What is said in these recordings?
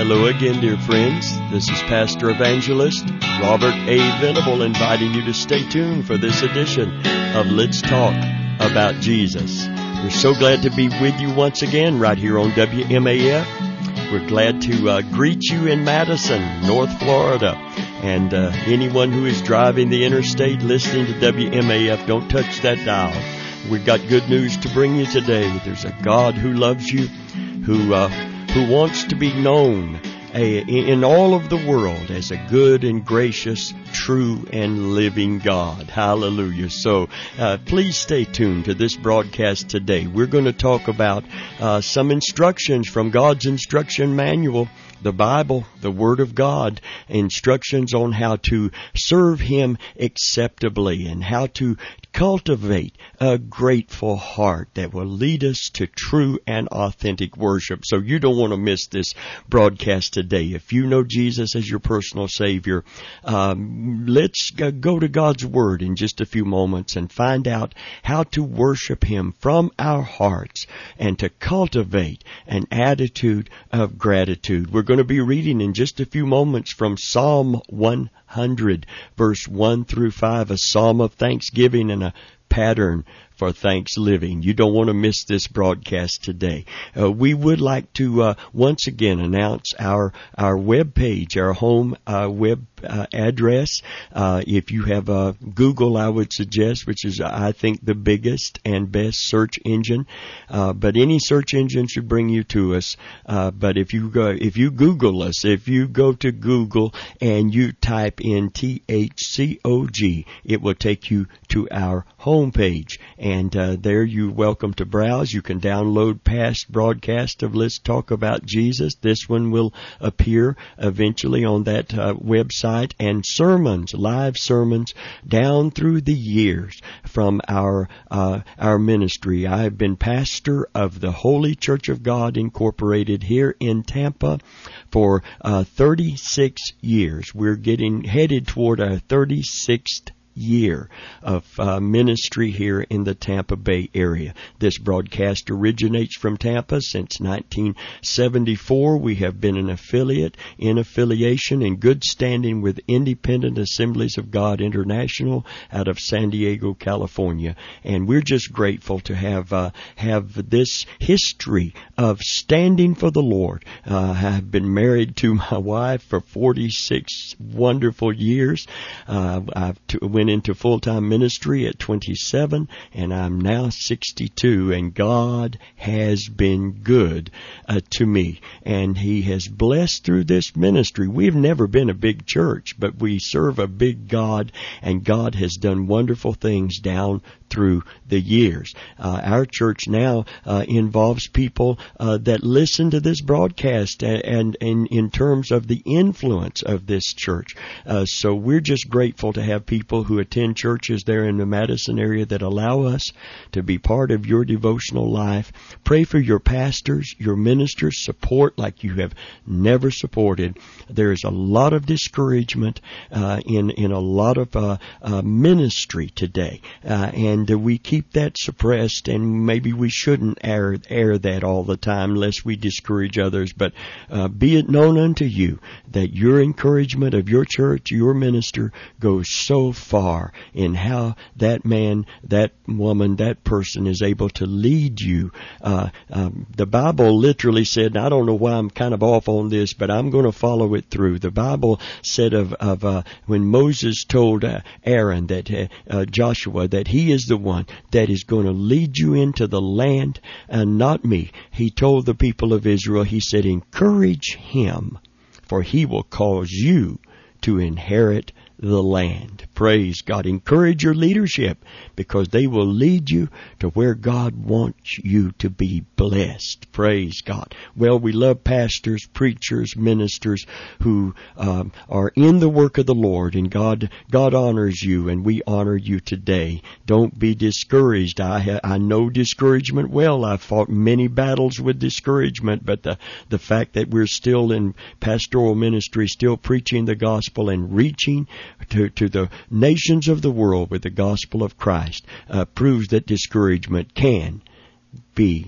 Hello again, dear friends. This is Pastor Evangelist Robert A. Venable inviting you to stay tuned for this edition of Let's Talk About Jesus. We're so glad to be with you once again right here on WMAF. We're glad to greet you in Madison, North Florida. And anyone who is driving the interstate listening to WMAF, don't touch that dial. We've got good news to bring you today. There's a God who loves you, who wants to be known in all of the world as a good and gracious, true and living God. Hallelujah. So please stay tuned to this broadcast today. We're going to talk about some instructions from God's instruction manual, the Bible, the Word of God, instructions on how to serve Him acceptably and how to cultivate a grateful heart that will lead us to true and authentic worship. So you don't want to miss this broadcast today. If you know Jesus as your personal Savior, let's go to God's Word in just a few moments and find out how to worship Him from our hearts and to cultivate an attitude of gratitude. We're going to be reading in just a few moments from Psalm 100, verse 1 through 5, a psalm of thanksgiving and a pattern for thanks living. You don't want to miss this broadcast today. We would like to once again announce our web page, our home web address. If you have Google, I would suggest, which is I think the biggest and best search engine. But any search engine should bring you to us. But if you Google us, if you go to Google and you type in THCOG, it will take you to our home page. And there you're welcome to browse. You can download past broadcasts of Let's Talk About Jesus. This one will appear eventually on that website. And sermons, live sermons, down through the years from our ministry. I have been pastor of the Holy Church of God Incorporated here in Tampa for 36 years. We're headed toward our 36th year of ministry here in the Tampa Bay area. This broadcast originates from Tampa since 1974. We have been an affiliate, in affiliation, in good standing with Independent Assemblies of God International out of San Diego, California. And we're just grateful to have this history of standing for the Lord. I have been married to my wife for 46 wonderful years. Went into full-time ministry at 27, and I'm now 62, and God has been good to me, and He has blessed through this ministry. We've never been a big church, but we serve a big God, and God has done wonderful things down through the years. Our church now involves people that listen to this broadcast and in terms of the influence of this church. So we're just grateful to have people who attend churches there in the Madison area that allow us to be part of your devotional life. Pray for your pastors, your ministers, support like you have never supported. There is a lot of discouragement in a lot of ministry today, and we keep that suppressed, and maybe we shouldn't air that all the time lest we discourage others. But be it known unto you that your encouragement of your church, your minister, goes so far in how that man, that woman, that person is able to lead you. The Bible literally said, and I don't know why I'm kind of off on this, but I'm going to follow it through. The Bible said of when Moses told Aaron that Joshua that he is the one that is going to lead you into the land and not me. He told the people of Israel, he said, encourage him, for he will cause you to inherit the land. Praise God. Encourage your leadership because they will lead you to where God wants you to be blessed. Praise God. Well, we love pastors, preachers, ministers who are in the work of the Lord, and God honors you, and we honor you today. Don't be discouraged. I know discouragement well. I've fought many battles with discouragement, but the fact that we're still in pastoral ministry, still preaching the gospel and reaching to the nations of the world with the gospel of Christ proves that discouragement can be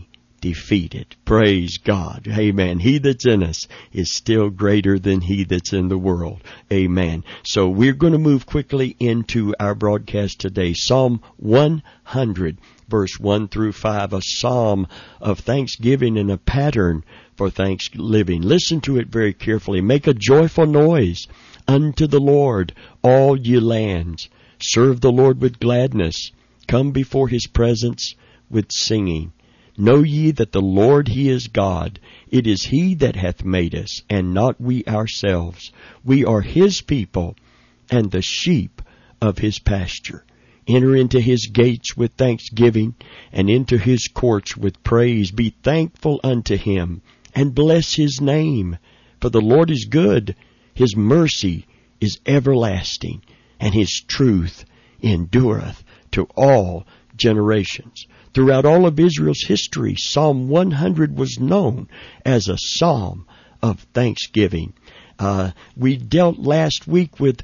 defeated. Praise God. Amen. He that's in us is still greater than he that's in the world. Amen. So we're going to move quickly into our broadcast today. Psalm 100, verse 1 through 5, a psalm of thanksgiving and a pattern for thanksgiving. Listen to it very carefully. Make a joyful noise unto the Lord, all ye lands. Serve the Lord with gladness. Come before his presence with singing. Know ye that the Lord he is God. It is he that hath made us, and not we ourselves. We are his people, and the sheep of his pasture. Enter into his gates with thanksgiving, and into his courts with praise. Be thankful unto him, and bless his name. For the Lord is good, his mercy is everlasting, and his truth endureth to all generations. Throughout all of Israel's history, Psalm 100 was known as a psalm of thanksgiving. We dealt last week with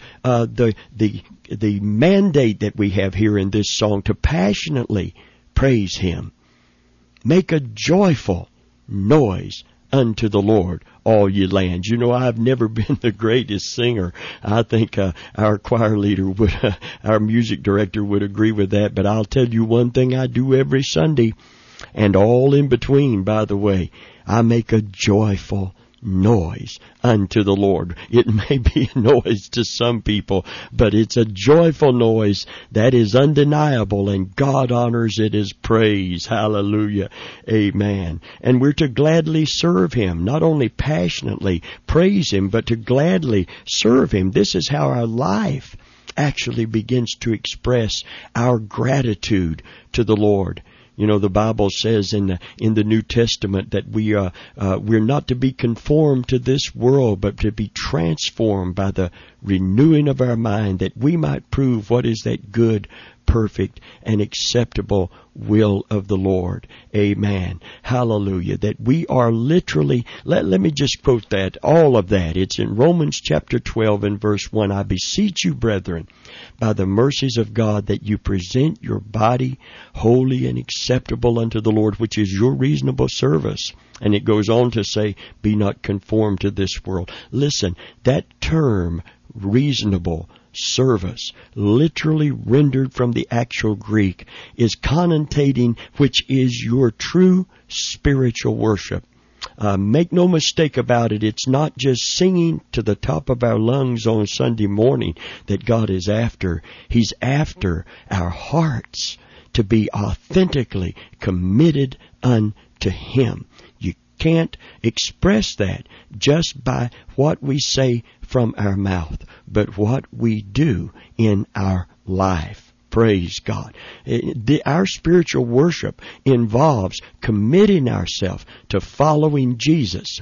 the mandate that we have here in this song to passionately praise him. Make a joyful noise unto the Lord, all ye lands. You know, I've never been the greatest singer. I think our choir leader would, our music director would agree with that. But I'll tell you one thing I do every Sunday, and all in between, by the way. I make a joyful noise unto the Lord. It may be a noise to some people, but it's a joyful noise that is undeniable, and God honors it as praise. Hallelujah. Amen. And we're to gladly serve him, not only passionately praise him, but to gladly serve him. This is how our life actually begins to express our gratitude to the Lord. You know, the Bible says in the New Testament that we're not to be conformed to this world, but to be transformed by the renewing of our mind, that we might prove what is that good, perfect, and acceptable will of the Lord. Amen. Hallelujah. That we are literally, let me just quote that, all of that. It's in Romans chapter 12 and verse 1. I beseech you, brethren, by the mercies of God, that you present your body holy and acceptable unto the Lord, which is your reasonable service. And it goes on to say, be not conformed to this world. Listen, that term, reasonable service, literally rendered from the actual Greek, is connotating which is your true spiritual worship. Make no mistake about it, it's not just singing to the top of our lungs on Sunday morning that God is after. He's after our hearts to be authentically committed unto him. You can't express that just by what we say from our mouth, but what we do in our life. Praise God. Our spiritual worship involves committing ourselves to following Jesus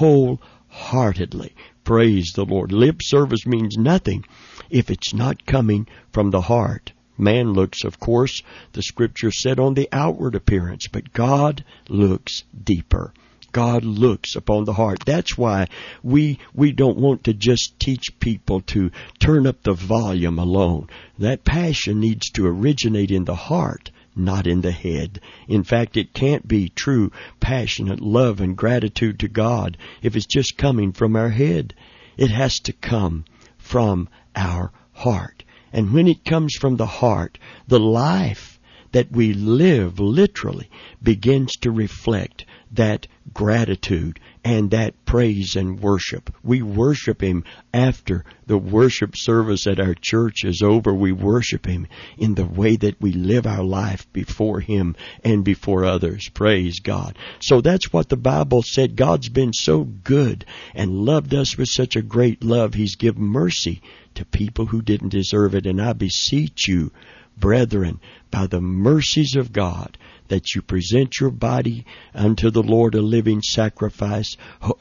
wholeheartedly. Praise the Lord. Lip service means nothing if it's not coming from the heart. Man looks, of course, the Scripture said, on the outward appearance, but God looks deeper. God looks upon the heart. That's why we don't want to just teach people to turn up the volume alone. That passion needs to originate in the heart, not in the head. In fact, it can't be true, passionate love and gratitude to God if it's just coming from our head. It has to come from our heart. And when it comes from the heart, the life that we live literally begins to reflect that gratitude and that praise and worship. We worship him after the worship service at our church is over. We worship him in the way that we live our life before him and before others. Praise God. So that's what the Bible said. God's been so good and loved us with such a great love. He's given mercy to people who didn't deserve it. And I beseech you, brethren, by the mercies of God, that you present your body unto the Lord a living sacrifice,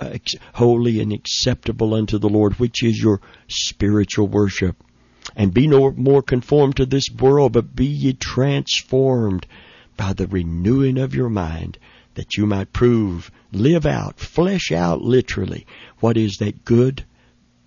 holy and acceptable unto the Lord, which is your spiritual worship. And be no more conformed to this world, but be ye transformed by the renewing of your mind, that you might prove, live out, flesh out literally, what is that good,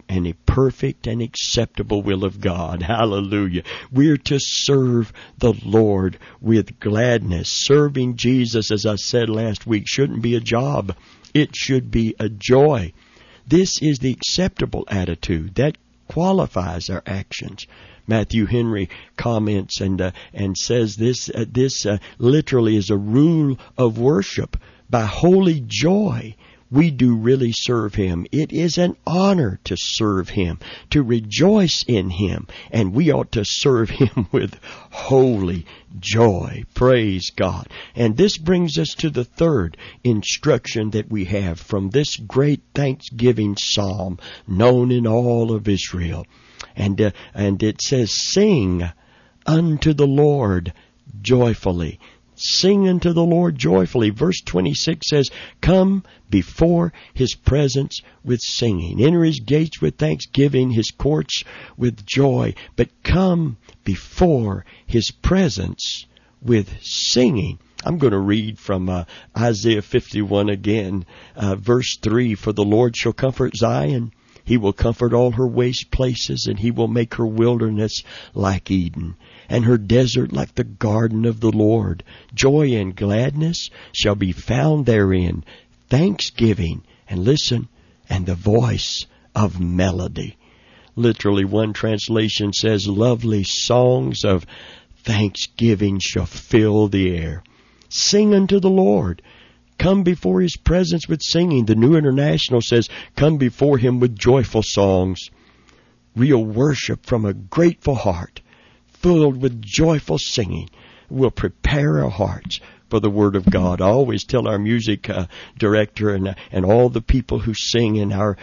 and a perfect and acceptable will of God. Hallelujah. We're to serve the Lord with gladness. Serving Jesus, as I said last week, shouldn't be a job. It should be a joy. This is the acceptable attitude that qualifies our actions. Matthew Henry comments and says this literally is a rule of worship. By holy joy, we do really serve Him. It is an honor to serve Him, to rejoice in Him, and we ought to serve Him with holy joy. Praise God. And this brings us to the third instruction that we have from this great thanksgiving psalm known in all of Israel. And it says, sing unto the Lord joyfully. Sing unto the Lord joyfully. Verse 26 says, come before His presence with singing. Enter His gates with thanksgiving, His courts with joy. But come before His presence with singing. I'm going to read from Isaiah 51 again, verse 3. For the Lord shall comfort Zion. He will comfort all her waste places, and He will make her wilderness like Eden, and her desert like the garden of the Lord. Joy and gladness shall be found therein, thanksgiving, and listen, and the voice of melody. Literally, one translation says, lovely songs of thanksgiving shall fill the air. Sing unto the Lord. Come before His presence with singing. The New International says, come before Him with joyful songs. Real worship from a grateful heart, filled with joyful singing, will prepare our hearts for the Word of God. I always tell our music director and all the people who sing in our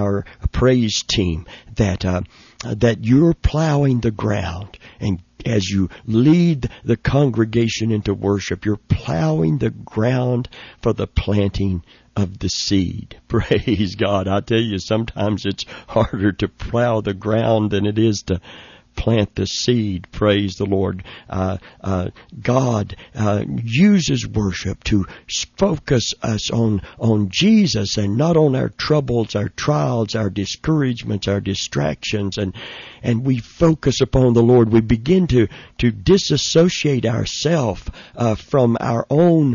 praise team that you're plowing the ground, and as you lead the congregation into worship, you're plowing the ground for the planting of the seed. Praise God. I tell you, sometimes it's harder to plow the ground than it is to plant the seed. Praise the Lord. God uses worship to focus us on Jesus and not on our troubles, our trials, our discouragements, our distractions, and we focus upon the Lord. We begin to disassociate ourselves from our own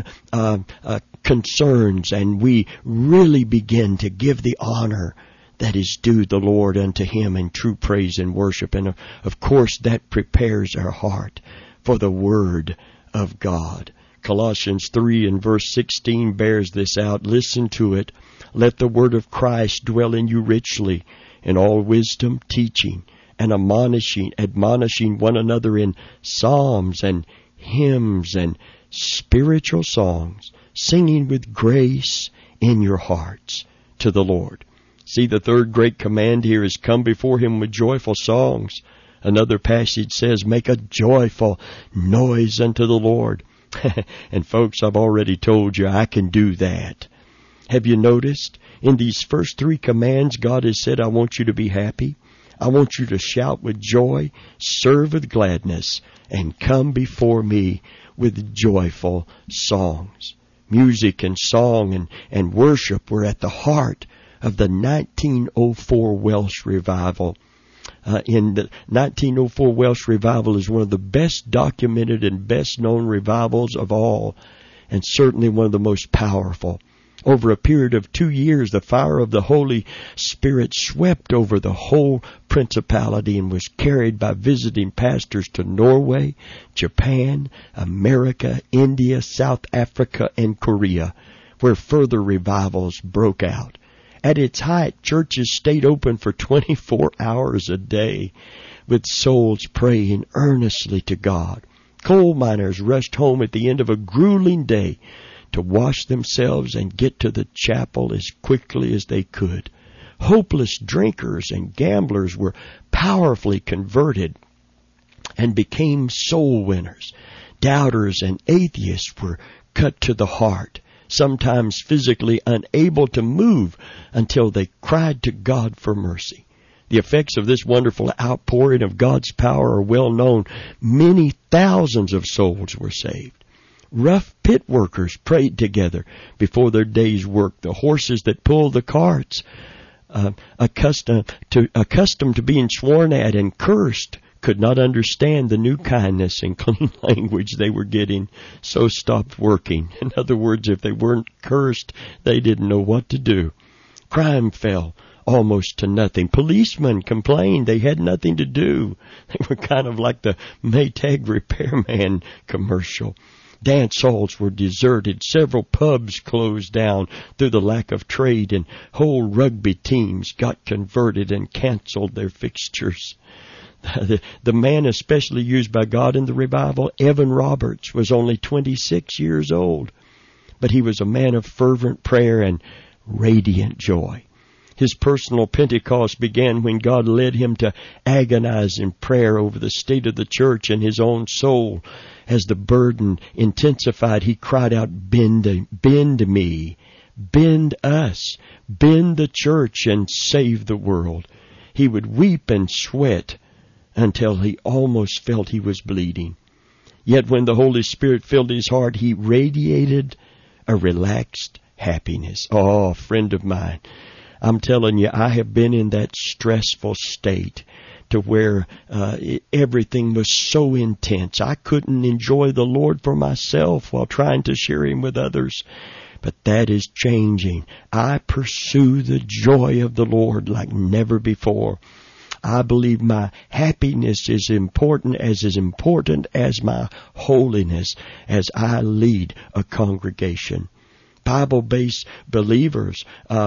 concerns, and we really begin to give the honor that is due the Lord unto Him in true praise and worship. And of course that prepares our heart for the Word of God. Colossians 3 and verse 16 bears this out. Listen to it. Let the word of Christ dwell in you richly, in all wisdom, teaching and admonishing one another in psalms and hymns and spiritual songs, singing with grace in your hearts to the Lord. See, the third great command here is come before Him with joyful songs. Another passage says, make a joyful noise unto the Lord. And folks, I've already told you I can do that. Have you noticed? In these first three commands, God has said, I want you to be happy. I want you to shout with joy, serve with gladness, and come before me with joyful songs. Music and song and worship were at the heart of the 1904 Welsh Revival. In the 1904 Welsh Revival is one of the best documented and best known revivals of all, and certainly one of the most powerful. Over a period of 2 years, the fire of the Holy Spirit swept over the whole principality and was carried by visiting pastors to Norway, Japan, America, India, South Africa, and Korea, where further revivals broke out. At its height, churches stayed open for 24 hours a day, with souls praying earnestly to God. Coal miners rushed home at the end of a grueling day to wash themselves and get to the chapel as quickly as they could. Hopeless drinkers and gamblers were powerfully converted and became soul winners. Doubters and atheists were cut to the heart, sometimes physically unable to move until they cried to God for mercy. The effects of this wonderful outpouring of God's power are well known. Many thousands of souls were saved. Rough pit workers prayed together before their day's work. The horses that pulled the carts accustomed to being sworn at and cursed, could not understand the new kindness and clean language they were getting, so stopped working. In other words, if they weren't cursed, they didn't know what to do. Crime fell almost to nothing. Policemen complained they had nothing to do. They were kind of like the Maytag repairman commercial. Dance halls were deserted. Several pubs closed down through the lack of trade, and whole rugby teams got converted and canceled their fixtures. The man especially used by God in the revival, Evan Roberts, was only 26 years old, but he was a man of fervent prayer and radiant joy. His personal Pentecost began when God led him to agonize in prayer over the state of the church and his own soul. As the burden intensified, he cried out, "Bend me, bend us, bend the church and save the world." He would weep and sweat until he almost felt he was bleeding. Yet when the Holy Spirit filled his heart, he radiated a relaxed happiness. Oh, friend of mine, I'm telling you, I have been in that stressful state to where everything was so intense. I couldn't enjoy the Lord for myself while trying to share Him with others. But that is changing. I pursue the joy of the Lord like never before. I believe my happiness is important as my holiness as I lead a congregation. Bible-based believers,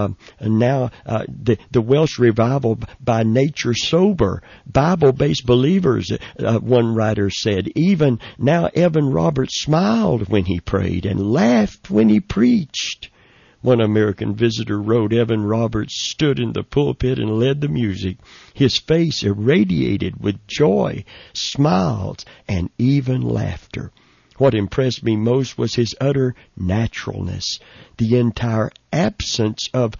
the Welsh revival by nature sober. Bible-based believers, one writer said, even now Evan Roberts smiled when he prayed and laughed when he preached. One American visitor wrote, Evan Roberts stood in the pulpit and led the music. His face irradiated with joy, smiles, and even laughter. What impressed me most was his utter naturalness, the entire absence of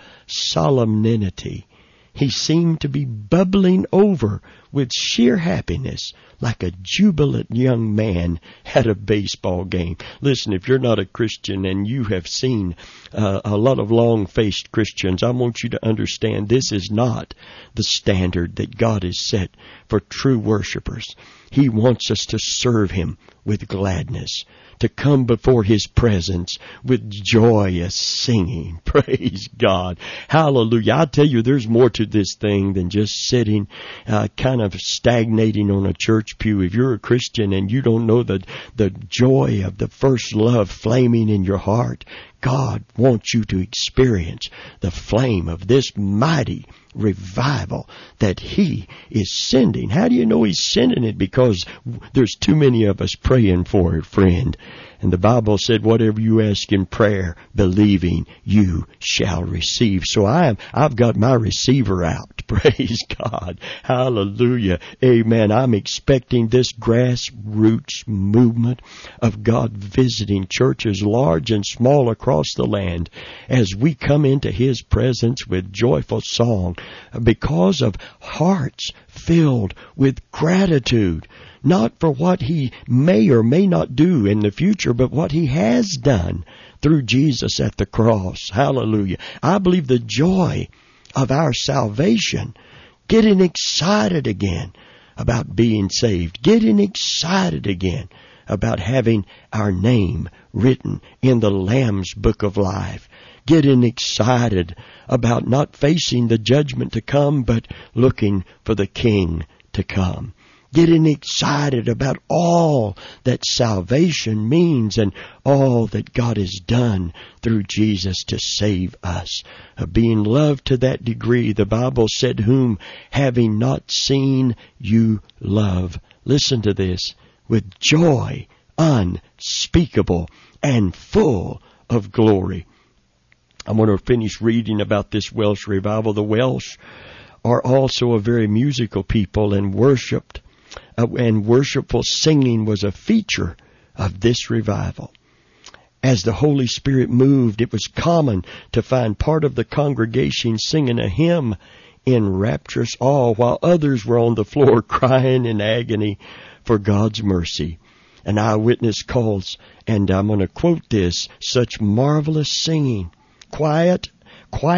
solemnity. He seemed to be bubbling over with sheer happiness, like a jubilant young man at a baseball game. Listen, if you're not a Christian and you have seen a lot of long-faced Christians, I want you to understand this is not the standard that God has set for true worshipers. He wants us to serve Him with gladness, to come before His presence with joyous singing. Praise God. Hallelujah. I tell you, there's more to this thing than just sitting, kind of stagnating on a church pew. If you're a Christian and you don't know the joy of the first love flaming in your heart, God wants you to experience the flame of this mighty revival that He is sending. How do you know He's sending it? Because there's too many of us praying for it, friend. And the Bible said, whatever you ask in prayer, believing, you shall receive. So I've got my receiver out. Praise God. Hallelujah. Amen. I'm expecting this grassroots movement of God visiting churches large and small across the land as we come into His presence with joyful song because of hearts filled with gratitude. Not for what He may or may not do in the future, but what He has done through Jesus at the cross. Hallelujah. I believe the joy of our salvation, getting excited again about being saved, getting excited again about having our name written in the Lamb's Book of Life, getting excited about not facing the judgment to come, but looking for the King to come. Getting excited about all that salvation means and all that God has done through Jesus to save us. Being loved to that degree, the Bible said, whom having not seen you love. Listen to this. With joy unspeakable and full of glory. I'm going to finish reading about this Welsh revival. The Welsh are also a very musical people and worshipful singing was a feature of this revival. As the Holy Spirit moved, it was common to find part of the congregation singing a hymn in rapturous awe while others were on the floor crying in agony for God's mercy. An eyewitness calls, and I'm going to quote this, such marvelous singing, quite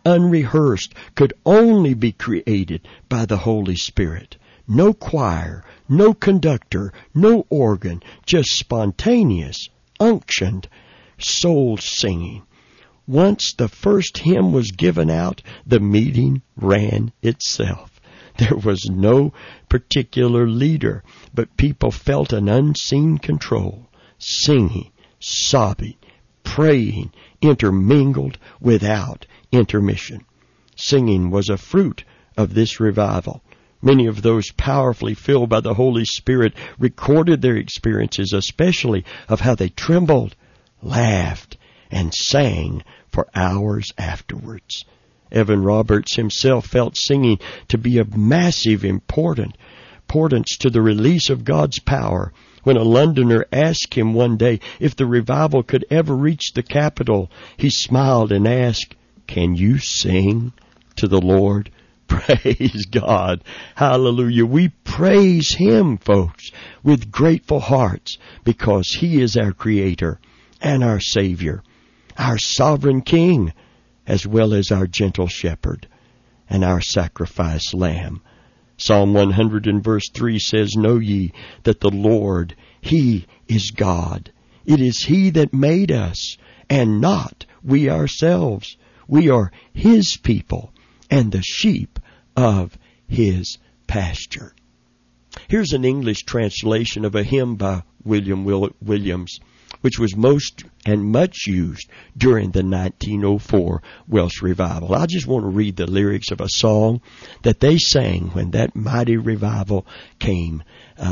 unrehearsed, could only be created by the Holy Spirit. No choir, no conductor, no organ, just spontaneous, unctioned, soul singing. Once the first hymn was given out, the meeting ran itself. There was no particular leader, but people felt an unseen control, singing, sobbing, praying, intermingled without intermission. Singing was a fruit of this revival. Many of those powerfully filled by the Holy Spirit recorded their experiences, especially of how they trembled, laughed, and sang for hours afterwards. Evan Roberts himself felt singing to be of massive importance to the release of God's power. When a Londoner asked him one day if the revival could ever reach the capital, he smiled and asked, "Can you sing to the Lord?" Praise God. Hallelujah. We praise Him, folks, with grateful hearts, because He is our Creator and our Savior, our sovereign King, as well as our gentle Shepherd and our sacrificed Lamb. Psalm 100 and verse 3 says, "Know ye that the Lord, He is God. It is He that made us, and not we ourselves. We are His people, and the sheep of His pasture." Here's an English translation of a hymn by William Williams, which was most and much used during the 1904 Welsh revival. I just want to read the lyrics of a song that they sang when that mighty revival came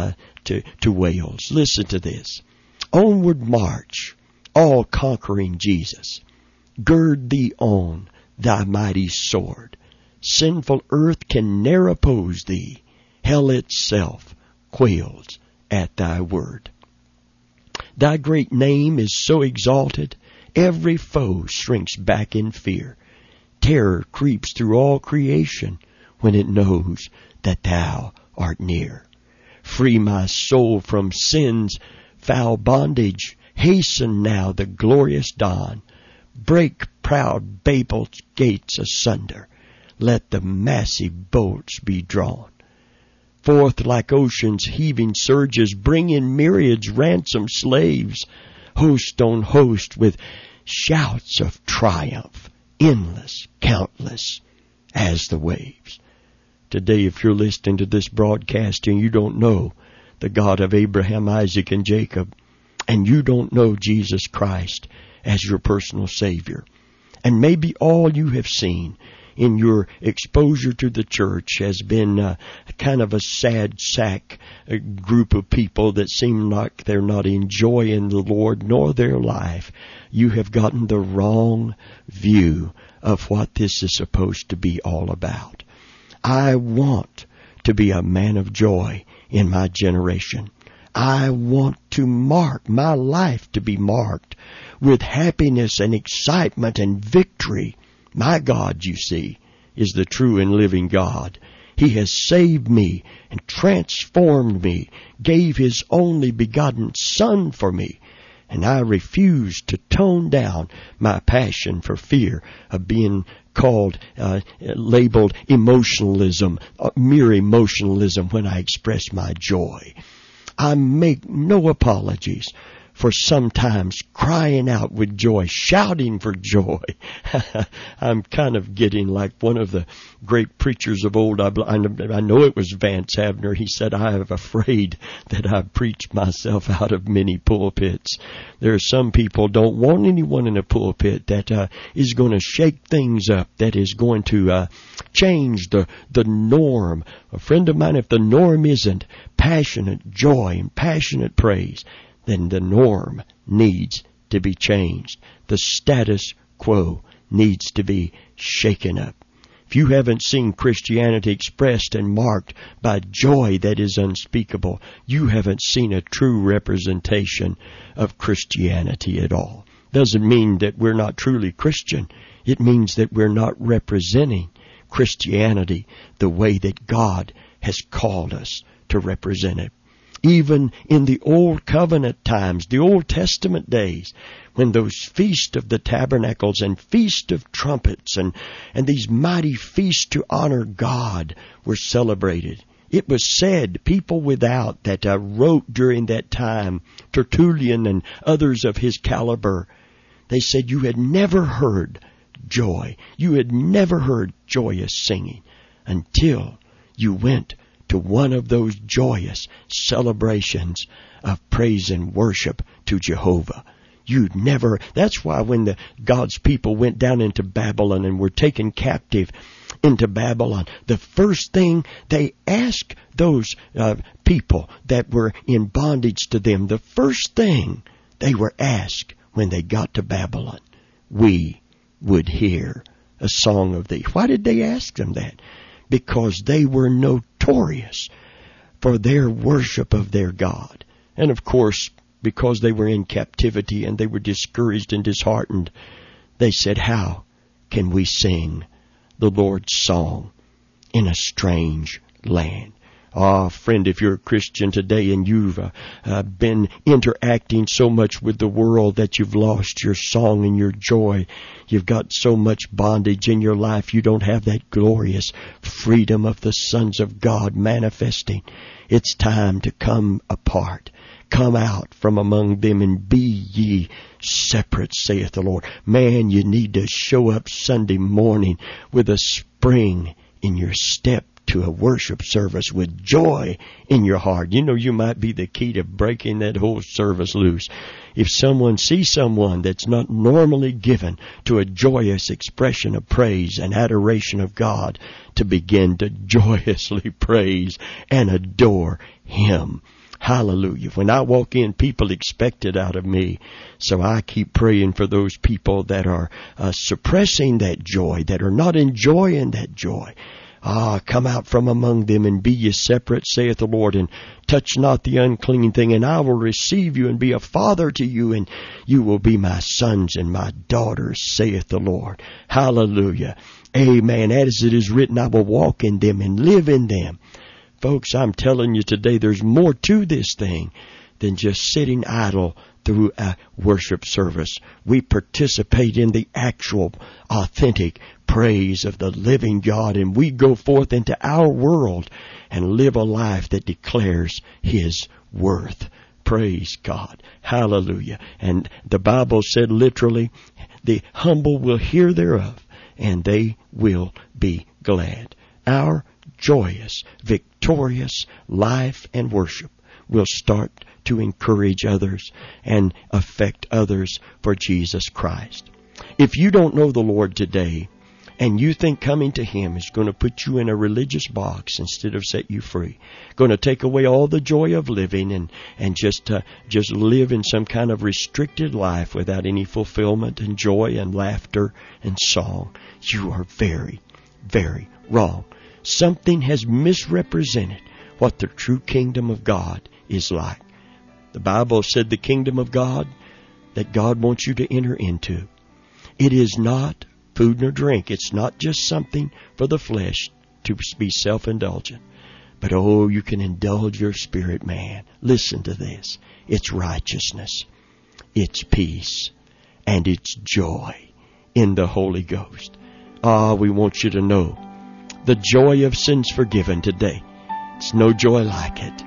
to Wales. Listen to this. "Onward march, all conquering Jesus. Gird thee on thy mighty sword. Sinful earth can ne'er oppose thee. Hell itself quails at thy word. Thy great name is so exalted, every foe shrinks back in fear. Terror creeps through all creation when it knows that thou art near. Free my soul from sin's foul bondage. Hasten now the glorious dawn. Break proud Babel's gates asunder. Let the massive bolts be drawn. Forth like ocean's heaving surges, bring in myriads ransomed slaves, host on host with shouts of triumph, endless, countless as the waves." Today, if you're listening to this broadcast and you don't know the God of Abraham, Isaac, and Jacob, and you don't know Jesus Christ as your personal Savior, and maybe all you have seen in your exposure to the church has been kind of a sad sack group of people that seem like they're not enjoying the Lord nor their life, you have gotten the wrong view of what this is supposed to be all about. I want to be a man of joy in my generation. I want to mark my life to be marked with happiness and excitement and victory. My God, you see, is the true and living God. He has saved me and transformed me, gave His only begotten Son for me, and I refuse to tone down my passion for fear of being labeled emotionalism, mere emotionalism when I express my joy. I make no apologies for sometimes crying out with joy, shouting for joy. I'm kind of getting like one of the great preachers of old. I know it was Vance Havner. He said, "I am afraid that I've preached myself out of many pulpits." There are some people don't want anyone in a pulpit that is going to shake things up, that is going to change the norm. A friend of mine, if the norm isn't passionate joy and passionate praise, then the norm needs to be changed. The status quo needs to be shaken up. If you haven't seen Christianity expressed and marked by joy that is unspeakable, you haven't seen a true representation of Christianity at all. Doesn't mean that we're not truly Christian. It means that we're not representing Christianity the way that God has called us to represent it. Even in the Old Covenant times, the Old Testament days, when those Feast of the Tabernacles and Feast of Trumpets and these mighty feasts to honor God were celebrated, it was said, people without that wrote during that time, Tertullian and others of his caliber, they said you had never heard joy. You had never heard joyous singing until you went to one of those joyous celebrations of praise and worship to Jehovah. You'd never. That's why when God's people went down into Babylon and were taken captive into Babylon, the first thing they asked those people that were in bondage to them, the first thing they were asked when they got to Babylon, we would hear a song of thee. Why did they ask them that? Because they were notorious for their worship of their God. And of course, because they were in captivity and they were discouraged and disheartened, they said, how can we sing the Lord's song in a strange land? Ah, friend, if you're a Christian today and you've been interacting so much with the world that you've lost your song and your joy, you've got so much bondage in your life, you don't have that glorious freedom of the sons of God manifesting. It's time to come apart. Come out from among them and be ye separate, saith the Lord. Man, you need to show up Sunday morning with a spring in your step to a worship service with joy in your heart. You know, you might be the key to breaking that whole service loose. If someone sees someone that's not normally given to a joyous expression of praise and adoration of God, to begin to joyously praise and adore Him. Hallelujah. When I walk in, people expect it out of me. So I keep praying for those people that are suppressing that joy, that are not enjoying that joy. Come out from among them and be ye separate, saith the Lord, and touch not the unclean thing, and I will receive you and be a father to you, and you will be my sons and my daughters, saith the Lord. Hallelujah. Amen. As it is written, I will walk in them and live in them. Folks, I'm telling you today, there's more to this thing than just sitting idle through a worship service. We participate in the actual, authentic praise of the living God, and we go forth into our world and live a life that declares His worth. Praise God. Hallelujah. And the Bible said literally, the humble will hear thereof, and they will be glad. Our joyous, victorious life and worship will start to encourage others and affect others for Jesus Christ. If you don't know the Lord today, and you think coming to Him is going to put you in a religious box instead of set you free, going to take away all the joy of living and just live in some kind of restricted life without any fulfillment and joy and laughter and song, you are very, very wrong. Something has misrepresented what the true kingdom of God is like. The Bible said the kingdom of God that God wants you to enter into, it is not food nor drink. It's not just something for the flesh to be self-indulgent. But you can indulge your spirit, man. Listen to this. It's righteousness, it's peace, and it's joy in the Holy Ghost. We want you to know the joy of sins forgiven today. It's no joy like it.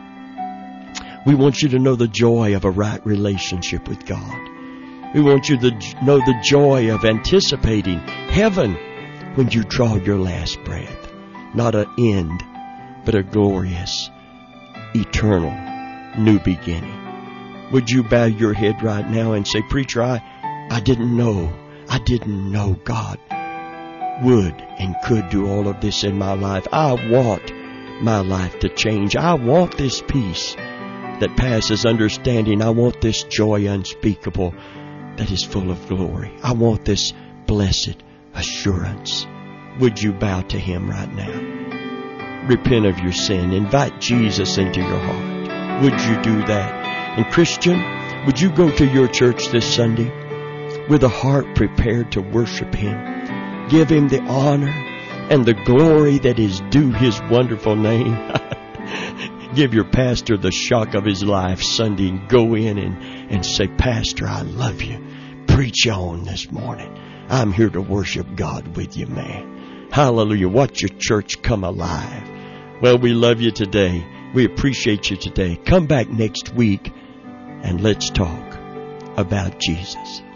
We want you to know the joy of a right relationship with God. We want you to know the joy of anticipating heaven when you draw your last breath. Not an end, but a glorious, eternal, new beginning. Would you bow your head right now and say, Preacher, I didn't know God would and could do all of this in my life. I want my life to change. I want this peace that passes understanding. I want this joy unspeakable that is full of glory. I want this blessed assurance. Would you bow to Him right now? Repent of your sin. Invite Jesus into your heart. Would you do that? And Christian, would you go to your church this Sunday with a heart prepared to worship Him? Give Him the honor and the glory that is due His wonderful name. give your pastor the shock of his life Sunday and go in and say, Pastor, I love you. Preach on this morning. I'm here to worship God with you, man. Hallelujah. Watch your church come alive. Well, we love you today. We appreciate you today. Come back next week and let's talk about Jesus.